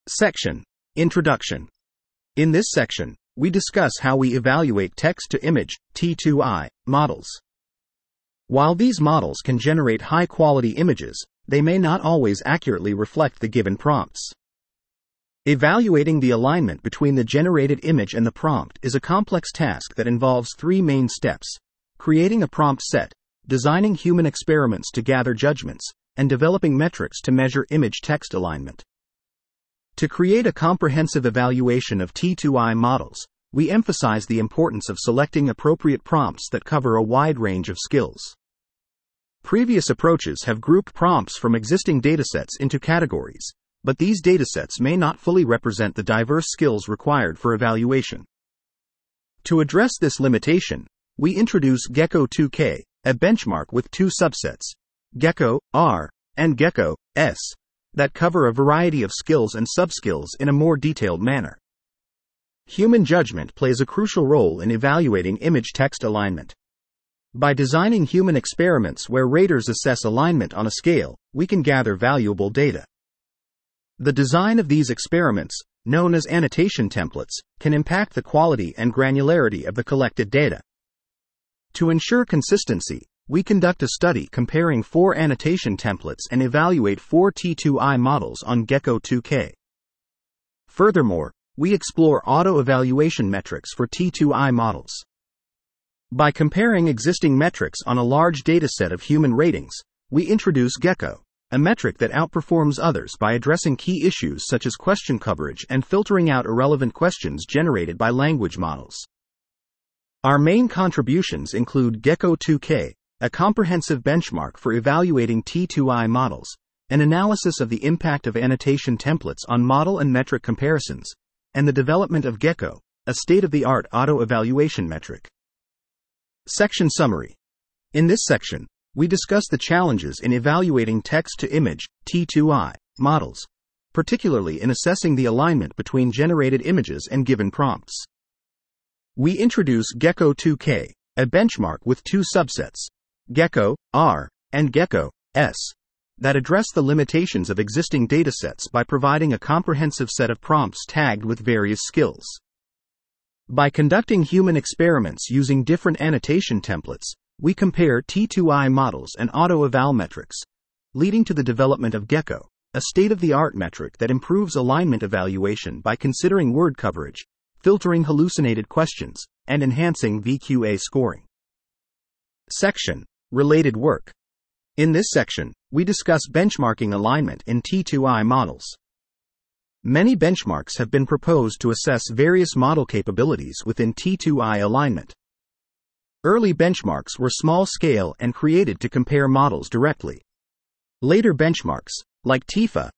Section: Introduction. In this section, we discuss how we evaluate text-to-image (T2I) models. While these models can generate high-quality images, they may not always accurately reflect the given prompts. Evaluating the alignment between the generated image and the prompt is a complex task that involves three main steps: creating a prompt set, designing human experiments to gather judgments, and developing metrics to measure image-text alignment. To create a comprehensive evaluation of T2I models, we emphasize the importance of selecting appropriate prompts that cover a wide range of skills. Previous approaches have grouped prompts from existing datasets into categories, but these datasets may not fully represent the diverse skills required for evaluation. To address this limitation, we introduce Gecko-2K, a benchmark with two subsets, Gecko-R and Gecko-S, that cover a variety of skills and subskills in a more detailed manner. Human judgment plays a crucial role in evaluating image-text alignment. By designing human experiments where raters assess alignment on a scale, we can gather valuable data. The design of these experiments, known as annotation templates, can impact the quality and granularity of the collected data. To ensure consistency, we conduct a study comparing 4 annotation templates and evaluate 4 T2I models on Gecko-2K. Furthermore, we explore auto-evaluation metrics for T2I models. By comparing existing metrics on a large dataset of human ratings, we introduce Gecko, a metric that outperforms others by addressing key issues such as question coverage and filtering out irrelevant questions generated by language models. Our main contributions include Gecko-2K, a comprehensive benchmark for evaluating T2I models, an analysis of the impact of annotation templates on model and metric comparisons, and the development of Gecko, a state-of-the-art auto-evaluation metric. Section Summary. In this section, we discuss the challenges in evaluating text-to-image (T2I) models, particularly in assessing the alignment between generated images and given prompts. We introduce Gecko-2K, a benchmark with two subsets, Gecko-R and Gecko-S, that address the limitations of existing datasets by providing a comprehensive set of prompts tagged with various skills. By conducting human experiments using different annotation templates, we compare T2I models and auto-eval metrics, leading to the development of Gecko, a state-of-the-art metric that improves alignment evaluation by considering word coverage, filtering hallucinated questions, and enhancing VQA scoring. Section: Related work. In this section, we discuss benchmarking alignment in T2I models. Many benchmarks have been proposed to assess various model capabilities within T2I alignment. Early benchmarks were small-scale and created to compare models directly. Later benchmarks, like TIFA,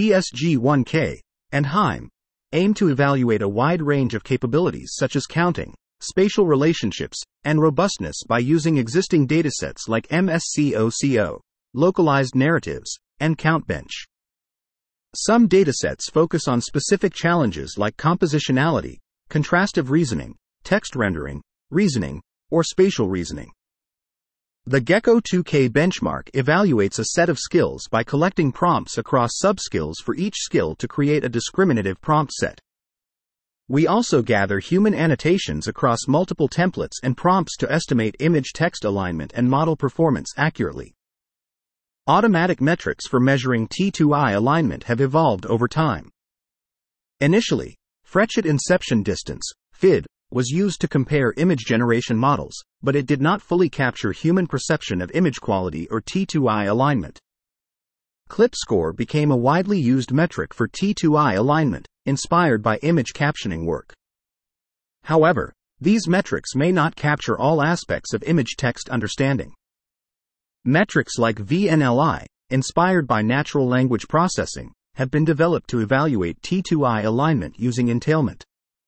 DSG-1K, and HIME, aim to evaluate a wide range of capabilities such as counting, spatial relationships, and robustness by using existing datasets like MSCOCO, localized narratives, and CountBench. Some datasets focus on specific challenges like compositionality, contrastive reasoning, text rendering, reasoning, or spatial reasoning. The Gecko-2K benchmark evaluates a set of skills by collecting prompts across subskills for each skill to create a discriminative prompt set. We also gather human annotations across multiple templates and prompts to estimate image-text alignment and model performance accurately. Automatic metrics for measuring T2I alignment have evolved over time. Initially, Frechet Inception Distance, FID, was used to compare image generation models, but it did not fully capture human perception of image quality or T2I alignment. ClipScore became a widely used metric for T2I alignment, inspired by image captioning work. However, these metrics may not capture all aspects of image-text understanding. Metrics like VNLI, inspired by natural language processing, have been developed to evaluate T2I alignment using entailment.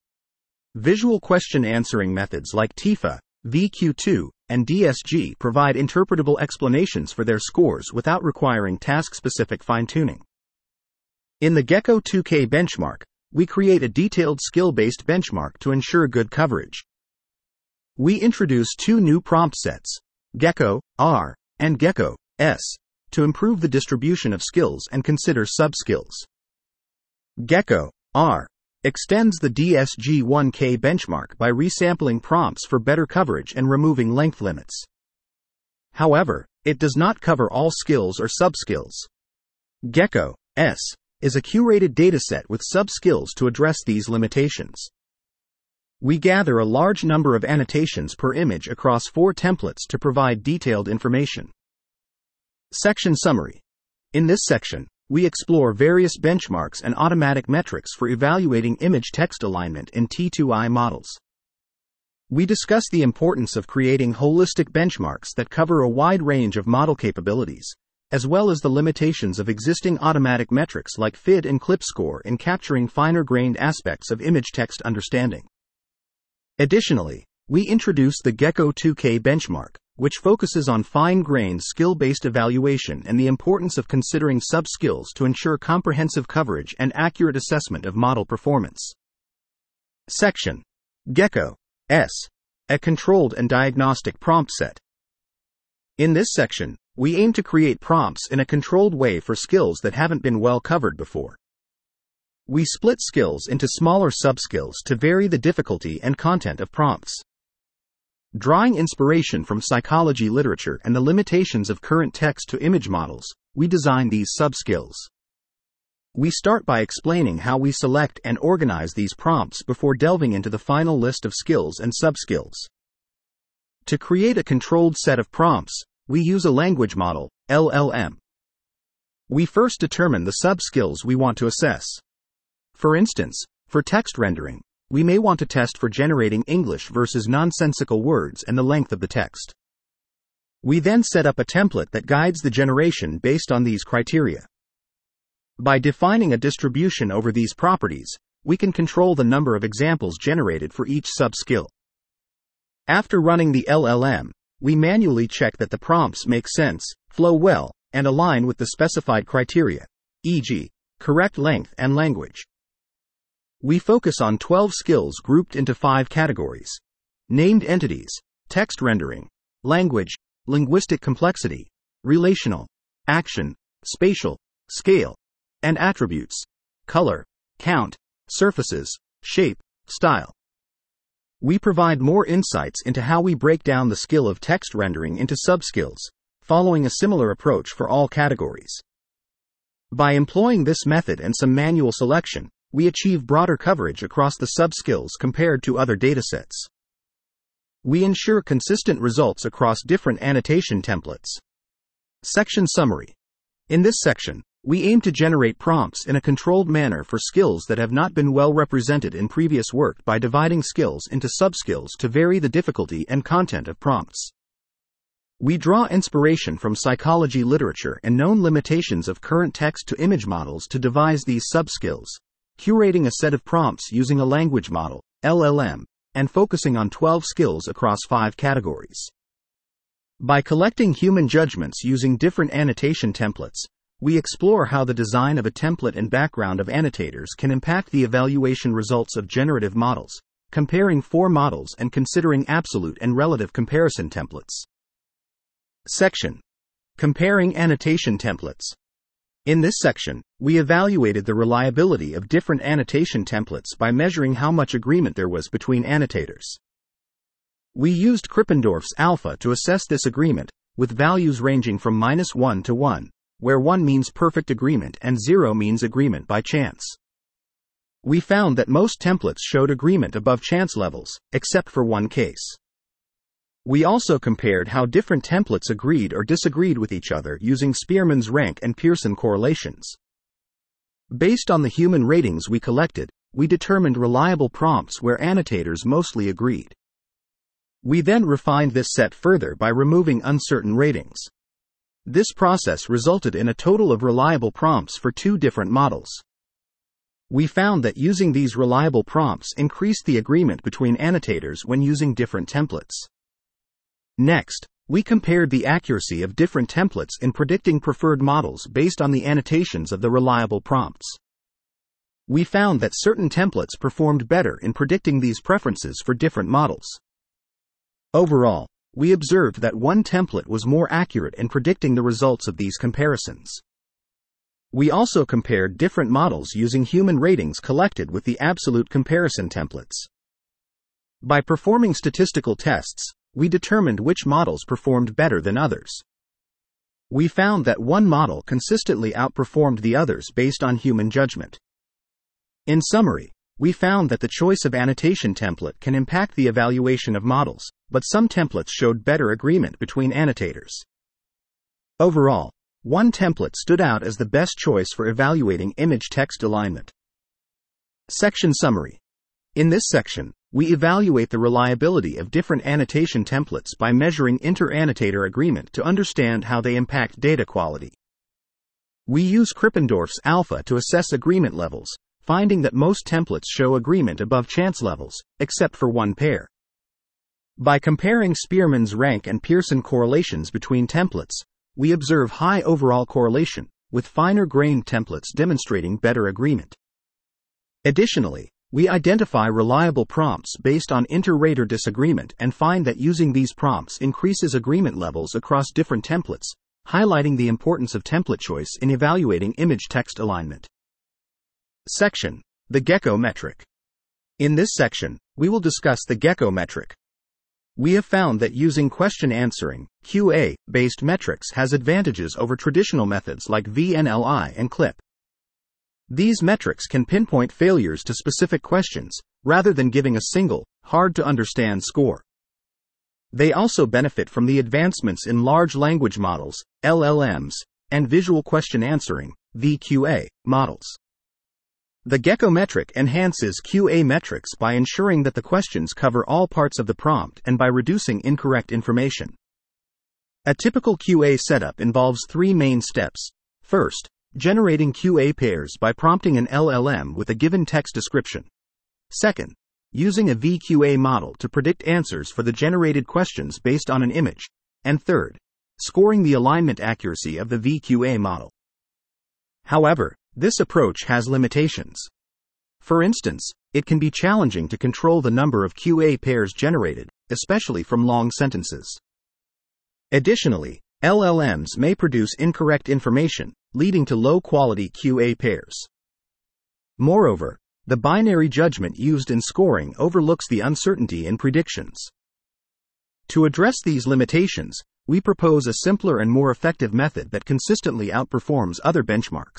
Visual question answering methods like TIFA, VQ2, and DSG provide interpretable explanations for their scores without requiring task-specific fine-tuning. In the Gecko-2K benchmark, we create a detailed skill-based benchmark to ensure good coverage. We introduce two new prompt sets, Gecko-R and Gecko-S, to improve the distribution of skills and consider subskills. Gecko R extends the DSG-1K benchmark by resampling prompts for better coverage and removing length limits. However, it does not cover all skills or subskills. Gecko S is a curated dataset with subskills to address these limitations. We gather a large number of annotations per image across 4 templates to provide detailed information. Section Summary. In this section, we explore various benchmarks and automatic metrics for evaluating image-text alignment in T2I models. We discuss the importance of creating holistic benchmarks that cover a wide range of model capabilities, as well as the limitations of existing automatic metrics like FID and ClipScore in capturing finer-grained aspects of image-text understanding. Additionally, we introduce the Gecko 2K benchmark, which focuses on fine-grained skill-based evaluation and the importance of considering sub-skills to ensure comprehensive coverage and accurate assessment of model performance. Section Gecko S, a controlled and diagnostic prompt set. In this section, we aim to create prompts in a controlled way for skills that haven't been well covered before. We split skills into smaller subskills to vary the difficulty and content of prompts. Drawing inspiration from psychology literature and the limitations of current text-to-image models, we design these subskills. We start by explaining how we select and organize these prompts before delving into the final list of skills and subskills. To create a controlled set of prompts, we use a language model, LLM. We first determine the subskills we want to assess. For instance, for text rendering, we may want to test for generating English versus nonsensical words and the length of the text. We then set up a template that guides the generation based on these criteria. By defining a distribution over these properties, we can control the number of examples generated for each subskill. After running the LLM, we manually check that the prompts make sense, flow well, and align with the specified criteria, e.g., correct length and language. We focus on 12 skills grouped into 5 categories: named entities, text rendering, language, linguistic complexity, relational, action, spatial, scale, and attributes, color, count, surfaces, shape, style. We provide more insights into how we break down the skill of text rendering into subskills, following a similar approach for all categories. By employing this method and some manual selection, we achieve broader coverage across the subskills compared to other datasets. We ensure consistent results across different annotation templates. Section Summary. In this section, we aim to generate prompts in a controlled manner for skills that have not been well represented in previous work by dividing skills into subskills to vary the difficulty and content of prompts. We draw inspiration from psychology literature and known limitations of current text-to-image models to devise these subskills, curating a set of prompts using a language model, LLM, and focusing on 12 skills across 5 categories. By collecting human judgments using different annotation templates, we explore how the design of a template and background of annotators can impact the evaluation results of generative models, comparing 4 models and considering absolute and relative comparison templates. Section: Comparing annotation templates. In this section, we evaluated the reliability of different annotation templates by measuring how much agreement there was between annotators. We used Krippendorff's alpha to assess this agreement, with values ranging from -1 to 1, where 1 means perfect agreement and 0 means agreement by chance. We found that most templates showed agreement above chance levels, except for one case. We also compared how different templates agreed or disagreed with each other using Spearman's rank and Pearson correlations. Based on the human ratings we collected, we determined reliable prompts where annotators mostly agreed. We then refined this set further by removing uncertain ratings. This process resulted in a total of reliable prompts for 2 different models. We found that using these reliable prompts increased the agreement between annotators when using different templates. Next, we compared the accuracy of different templates in predicting preferred models based on the annotations of the reliable prompts. We found that certain templates performed better in predicting these preferences for different models. Overall, we observed that one template was more accurate in predicting the results of these comparisons. We also compared different models using human ratings collected with the absolute comparison templates. By performing statistical tests, we determined which models performed better than others. We found that one model consistently outperformed the others based on human judgment. In summary, we found that the choice of annotation template can impact the evaluation of models, but some templates showed better agreement between annotators. Overall, one template stood out as the best choice for evaluating image-text alignment. Section Summary. In this section, we evaluate the reliability of different annotation templates by measuring inter-annotator agreement to understand how they impact data quality. We use Krippendorff's alpha to assess agreement levels, finding that most templates show agreement above chance levels, except for one pair. By comparing Spearman's rank and Pearson correlations between templates, we observe high overall correlation, with finer-grained templates demonstrating better agreement. Additionally, we identify reliable prompts based on inter-rater disagreement and find that using these prompts increases agreement levels across different templates, highlighting the importance of template choice in evaluating image-text alignment. Section: The Gecko Metric. In this section, we will discuss the Gecko metric. We have found that using question answering, QA-based metrics has advantages over traditional methods like VNLI and CLIP. These metrics can pinpoint failures to specific questions, rather than giving a single, hard-to-understand score. They also benefit from the advancements in large language models, LLMs, and visual question answering, VQA, models. The Gecko metric enhances QA metrics by ensuring that the questions cover all parts of the prompt and by reducing incorrect information. A typical QA setup involves three main steps. First, generating QA pairs by prompting an LLM with a given text description. Second, using a VQA model to predict answers for the generated questions based on an image. And third, scoring the alignment accuracy of the VQA model. However, this approach has limitations. For instance, it can be challenging to control the number of QA pairs generated, especially from long sentences. Additionally, LLMs may produce incorrect information, leading to low-quality QA pairs. Moreover, the binary judgment used in scoring overlooks the uncertainty in predictions. To address these limitations, we propose a simpler and more effective method that consistently outperforms other benchmarks.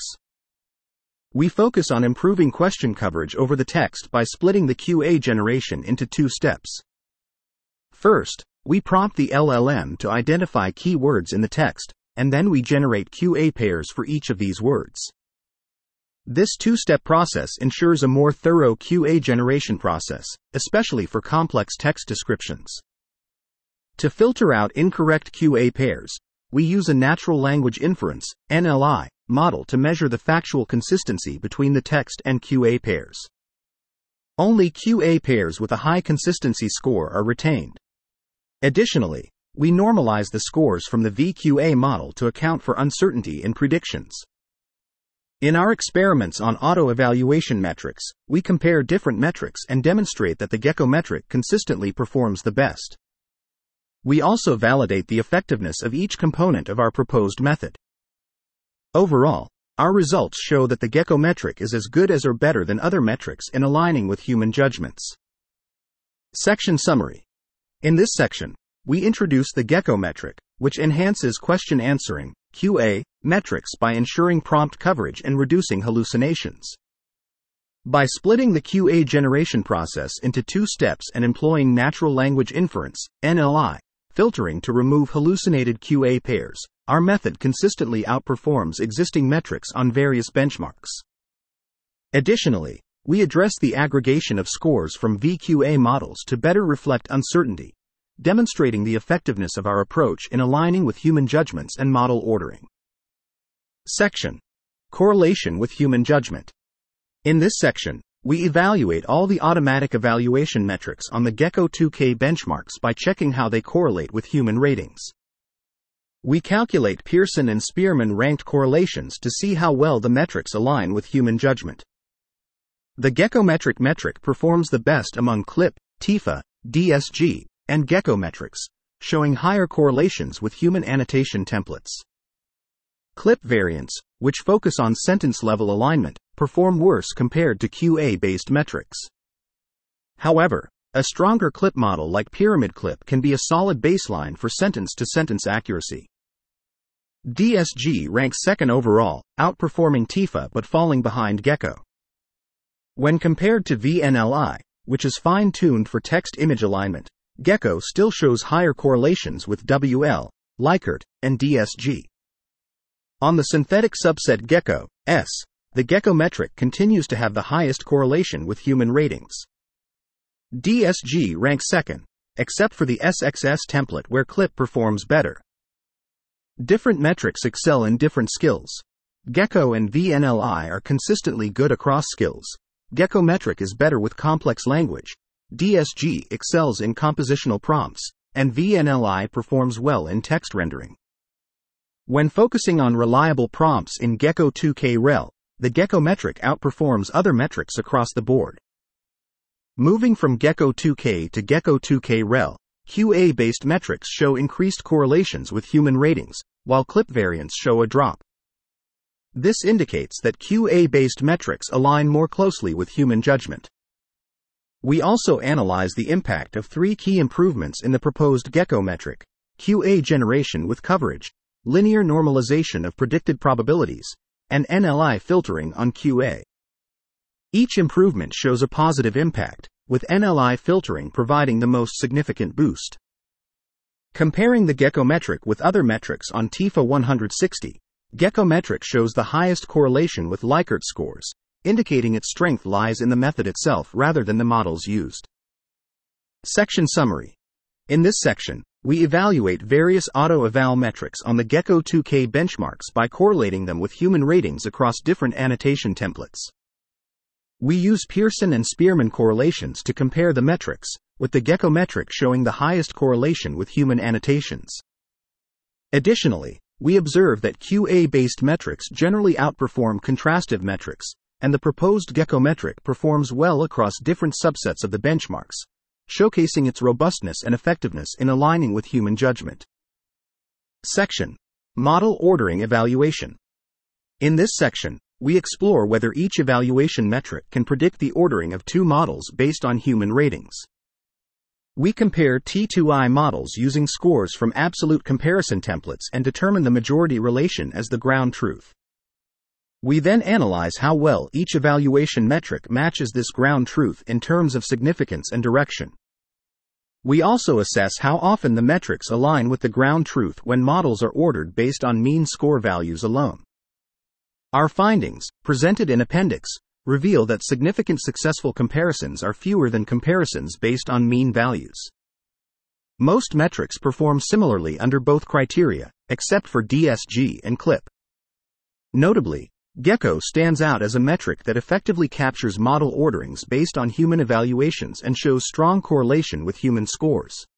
We focus on improving question coverage over the text by splitting the QA generation into two steps. First, we prompt the LLM to identify keywords in the text, and then we generate QA pairs for each of these words. This two-step process ensures a more thorough QA generation process, especially for complex text descriptions. To filter out incorrect QA pairs, we use a natural language inference, NLI, model to measure the factual consistency between the text and QA pairs. Only QA pairs with a high consistency score are retained. Additionally, we normalize the scores from the VQA model to account for uncertainty in predictions. In our experiments on auto-evaluation metrics, we compare different metrics and demonstrate that the Gecko metric consistently performs the best. We also validate the effectiveness of each component of our proposed method. Overall, our results show that the Gecko metric is as good as or better than other metrics in aligning with human judgments. Section Summary. In this section, we introduce the Gecko metric, which enhances question answering, QA, metrics by ensuring prompt coverage and reducing hallucinations. By splitting the QA generation process into two steps and employing natural language inference, NLI, filtering to remove hallucinated QA pairs, our method consistently outperforms existing metrics on various benchmarks. Additionally, we address the aggregation of scores from VQA models to better reflect uncertainty, demonstrating the effectiveness of our approach in aligning with human judgments and model ordering. Section: Correlation with human judgment. In this section, we evaluate all the automatic evaluation metrics on the Gecko 2K benchmarks by checking how they correlate with human ratings. We calculate Pearson and Spearman ranked correlations to see how well the metrics align with human judgment. The Gecko metric performs the best among CLIP, TIFA, DSG, and Gecko metrics, showing higher correlations with human annotation templates. CLIP variance, which focus on sentence-level alignment, perform worse compared to QA-based metrics. However, a stronger CLIP model like Pyramid CLIP can be a solid baseline for sentence-to-sentence accuracy. DSG ranks second overall, outperforming TIFA but falling behind Gecko. When compared to VNLI, which is fine-tuned for text-image alignment, Gecko still shows higher correlations with WL, Likert, and DSG. On the synthetic subset Gecko, S, the Gecko metric continues to have the highest correlation with human ratings. DSG ranks second, except for the SXS template where CLIP performs better. Different metrics excel in different skills. Gecko and VNLI are consistently good across skills. Gecko metric is better with complex language. DSG excels in compositional prompts, and VNLI performs well in text rendering. When focusing on reliable prompts in Gecko 2K REL, the Gecko metric outperforms other metrics across the board. Moving from Gecko 2K to Gecko 2K REL, QA-based metrics show increased correlations with human ratings, while CLIP variants show a drop. This indicates that QA-based metrics align more closely with human judgment. We also analyze the impact of 3 key improvements in the proposed Gecko metric: QA generation with coverage, linear normalization of predicted probabilities, and NLI filtering on QA. Each improvement shows a positive impact, with NLI filtering providing the most significant boost. Comparing the Gecko metric with other metrics on TIFA 160, Gecko metric shows the highest correlation with Likert scores, indicating its strength lies in the method itself rather than the models used. Section Summary. In this section, we evaluate various auto-eval metrics on the Gecko 2K benchmarks by correlating them with human ratings across different annotation templates. We use Pearson and Spearman correlations to compare the metrics, with the Gecko metric showing the highest correlation with human annotations. Additionally, we observe that QA-based metrics generally outperform contrastive metrics, and the proposed Gecko metric performs well across different subsets of the benchmarks, showcasing its robustness and effectiveness in aligning with human judgment. Section: Model Ordering Evaluation. In this section, we explore whether each evaluation metric can predict the ordering of 2 models based on human ratings. We compare T2I models using scores from absolute comparison templates and determine the majority relation as the ground truth. We then analyze how well each evaluation metric matches this ground truth in terms of significance and direction. We also assess how often the metrics align with the ground truth when models are ordered based on mean score values alone. Our findings, presented in Appendix, reveal that significant successful comparisons are fewer than comparisons based on mean values. Most metrics perform similarly under both criteria, except for DSG and CLIP. Notably, Gecko stands out as a metric that effectively captures model orderings based on human evaluations and shows strong correlation with human scores.